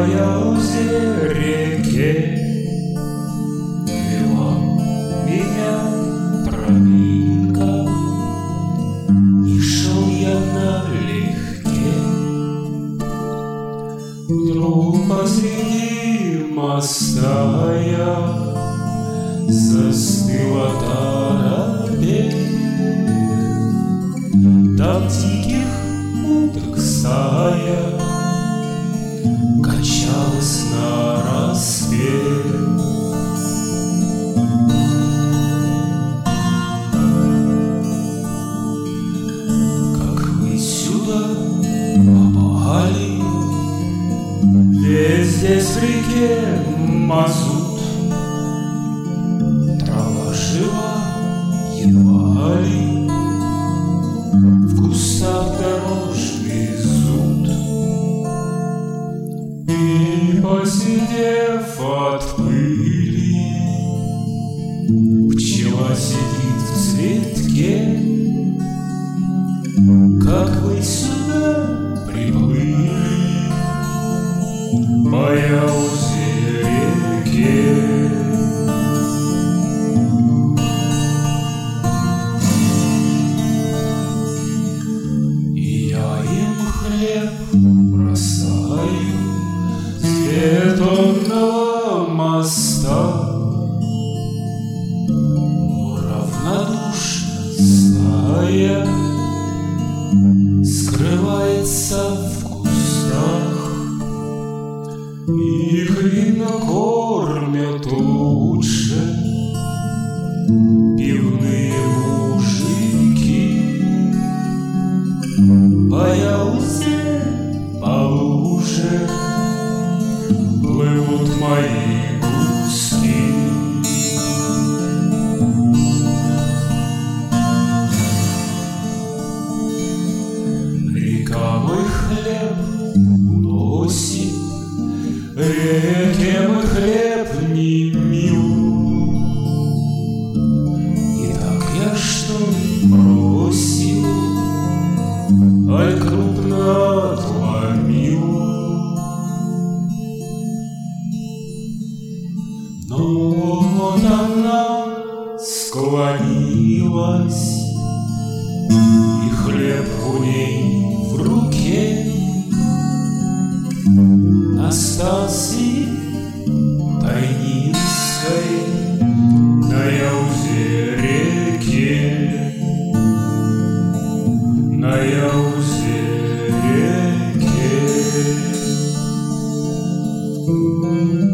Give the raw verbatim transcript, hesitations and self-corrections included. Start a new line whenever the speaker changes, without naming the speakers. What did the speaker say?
Яузе реке вела меня тропинка, и шел я налегке. Вдруг посреди моста я застыла торопев. Там диких уток стая качалась нараспев. Как вы сюда попали? Ведь здесь в реке мазут, трава жива едва ли, в кустах дорожный зуд. И, посидев от пыли, пчела сидит в цветке. Как вы сюда приплыли по Яузе реке? И я им хлеб бросаю с бетонного моста, но равнодушно стая скрывается в кустах. Их, видно, кормят лучше пивные мужики. По Яузе, по луже плывут мои гуски. Река мой хлеб уносит, реке мой хлеб не мил. И так я что бросил, аль крупно отломил. Но вот она склонилась, и хлеб у ней в руке остался Тайницкой на Яузе реке, на Яузе реке.